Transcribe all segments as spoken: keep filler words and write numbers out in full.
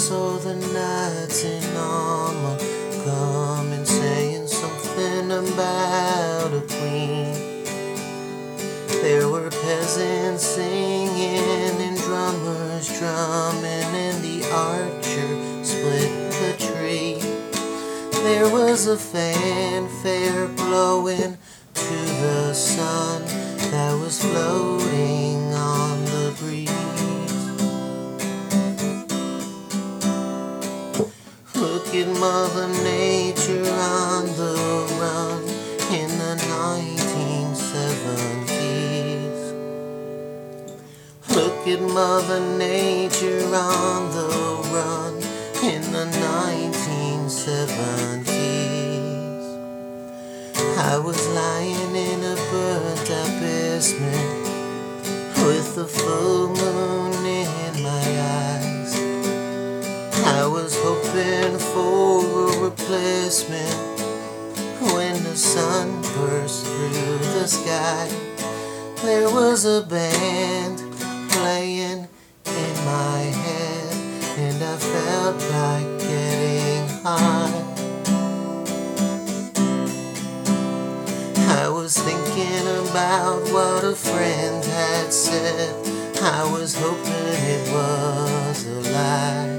saw the knights in armor coming, saying something about a queen. There were peasants singing and drummers drumming, and the archer split the tree. There was a fanfare blowing to the sun that was floating on the breeze. Look at Mother Nature on the run in the nineteen seventies. Look at Mother Nature on the run in the nineteen seventies. I was lying in a burnt-out basement with the full moon in my eyes. I was hoping for a replacement when the sun burst through the sky. There was a band playing in my head, and I felt like getting high. I was thinking about what a friend had said. I was hoping it was a lie.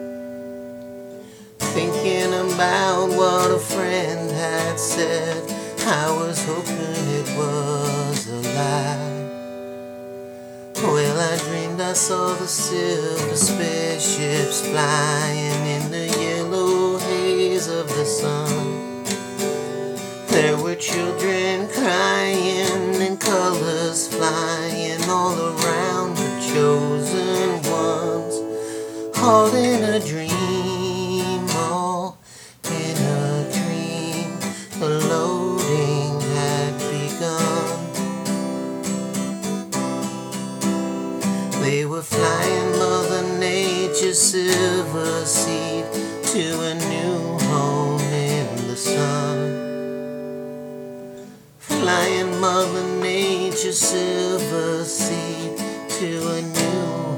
Thinking about what a friend had said, I was hoping it was a lie. Well, I dreamed I saw the silver spaceships flying in the yellow haze of the sun. There were children crying and colors flying all around the chosen ones, all in a dream, all in a dream. The loading had begun. They were flying Mother Nature's silver seed to a new home in the sun. Flying Mother Nature's silver seed to a new